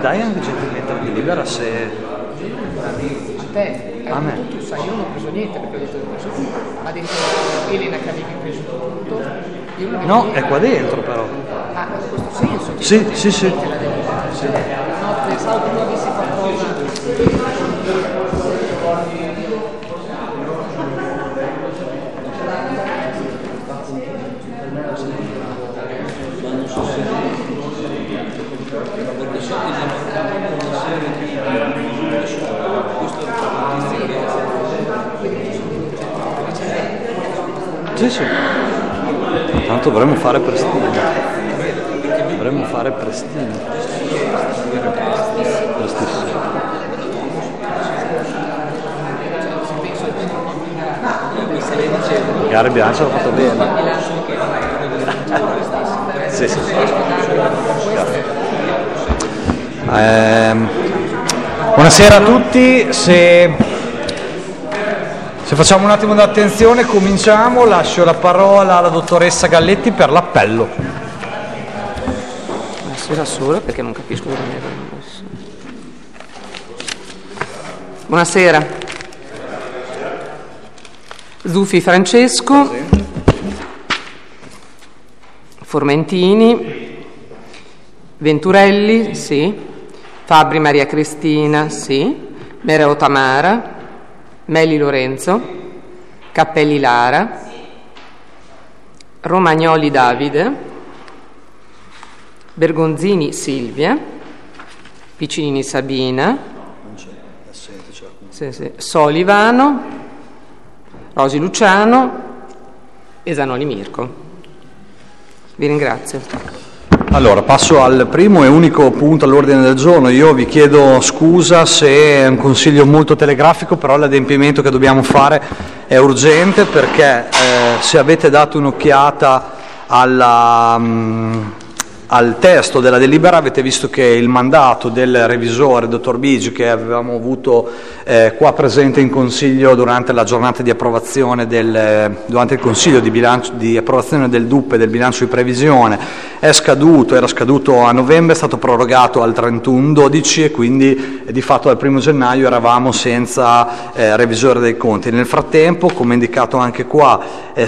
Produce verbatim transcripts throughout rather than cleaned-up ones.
dai anche gentilmente la delibera se... A te, a me. Tu sai, io non ho preso niente perché ho detto che ho preso tutto. Ha detto Elena che avevi preso tutto. Io non No, niente. è qua dentro però. Ah, in questo senso? Sì, sì, sì. La sì. No, pensavo che tu avessi fatto una... Sì, sì. Tanto dovremmo fare prestino. Dovremmo fare prestino. Prestissimo. Gare bilancia l'ho fatto bene. Sì, sì. Eh, buonasera a tutti. Se... Se facciamo un attimo d'attenzione, cominciamo. Lascio la parola alla dottoressa Galletti per l'appello. Buonasera solo perché non capisco dove mi era messo. Buonasera. Zuffi Francesco. Formentini. Venturelli, sì. Fabri Maria Cristina, sì. Mereo Tamara. Meli Lorenzo, Cappelli Lara, Romagnoli Davide, Bergonzini Silvia, Piccinini Sabina, sì, sì. Solivano, Rosi Luciano e Zanoli Mirko. Vi ringrazio. Allora, passo al primo e unico punto all'ordine del giorno. Io vi chiedo scusa se è un consiglio molto telegrafico, però l'adempimento che dobbiamo fare è urgente perché eh, se avete dato un'occhiata alla, mh, al testo della delibera avete visto che il mandato del revisore, dottor Bigi, che avevamo avuto eh, qua presente in consiglio durante la giornata di approvazione del, durante il consiglio di, bilancio, di approvazione del D U P e del bilancio di previsione, è scaduto, era scaduto a novembre, è stato prorogato al trentuno dodici e quindi eh, di fatto dal primo gennaio eravamo senza eh, revisore dei conti. Nel frattempo, come indicato anche qua, è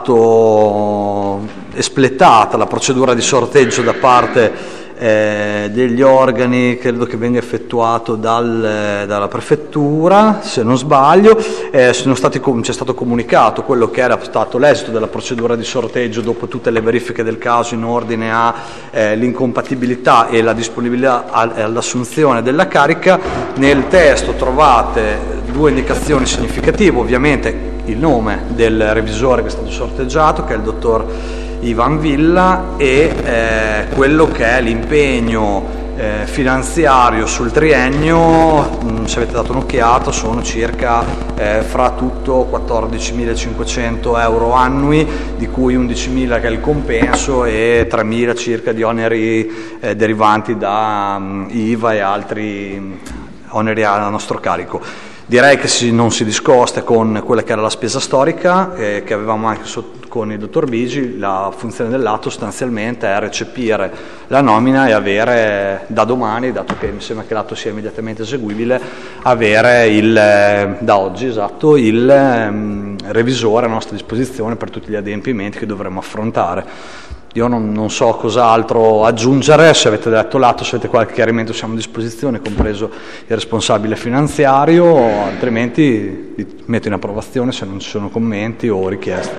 stato espletata la procedura di sorteggio da parte eh, degli organi, credo che venga effettuato dal, dalla prefettura, se non sbaglio, eh, sono stati, c'è stato comunicato quello che era stato l'esito della procedura di sorteggio dopo tutte le verifiche del caso in ordine all'incompatibilità eh, e la disponibilità all'assunzione della carica. Nel testo trovate due indicazioni significative, ovviamente il nome del revisore che è stato sorteggiato, che è il dottor Ivan Villa, e eh, quello che è l'impegno eh, finanziario sul triennio. Mh, se avete dato un'occhiata sono circa eh, fra tutto quattordicimilacinquecento euro annui, di cui undicimila che è il compenso e tremila circa di oneri eh, derivanti da mh, I V A e altri mh, oneri a nostro carico. Direi che si, non si discosta con quella che era la spesa storica eh, che avevamo anche sotto, con il dottor Bigi. La funzione dell'atto sostanzialmente è recepire la nomina e avere da domani, dato che mi sembra che l'atto sia immediatamente eseguibile, avere il, eh, da oggi esatto, il eh, revisore a nostra disposizione per tutti gli adempimenti che dovremo affrontare. Io non, non so cos'altro aggiungere, se avete letto l'atto, se avete qualche chiarimento siamo a disposizione, compreso il responsabile finanziario, altrimenti li metto in approvazione se non ci sono commenti o richieste.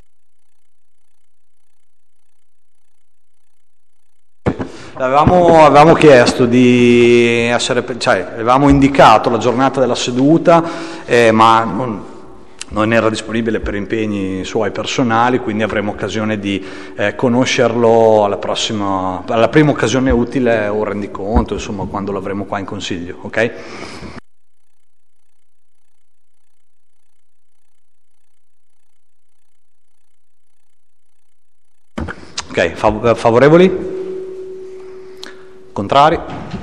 Avevamo, avevamo chiesto di essere, cioè avevamo indicato la giornata della seduta, eh, ma non, non era disponibile per impegni suoi personali, quindi avremo occasione di eh, conoscerlo alla prossima, alla prima occasione utile, o rendiconto, insomma, quando l'avremo qua in consiglio, ok? Ok, fav- favorevoli? Contrari?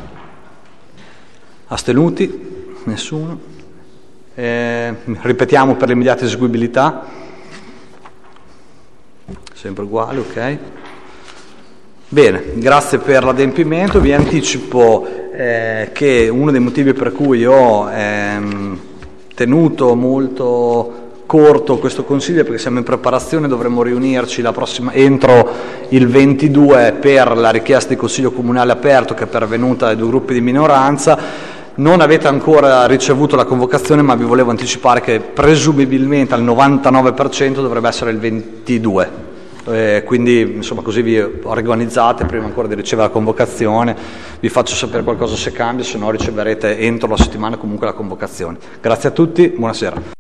Astenuti? Nessuno? Eh, ripetiamo per l'immediata eseguibilità, sempre uguale, ok. Bene, grazie per l'adempimento. Vi anticipo eh, che uno dei motivi per cui ho ehm, tenuto molto corto questo consiglio è perché siamo in preparazione, dovremo riunirci la prossima, entro il ventidue per la richiesta di consiglio comunale aperto che è pervenuta dai due gruppi di minoranza. Non avete ancora ricevuto la convocazione, ma vi volevo anticipare che presumibilmente al novantanove per cento dovrebbe essere il ventidue. Eh, quindi insomma così vi organizzate prima ancora di ricevere la convocazione. Vi faccio sapere qualcosa se cambia, se no riceverete entro la settimana comunque la convocazione. Grazie a tutti, buonasera.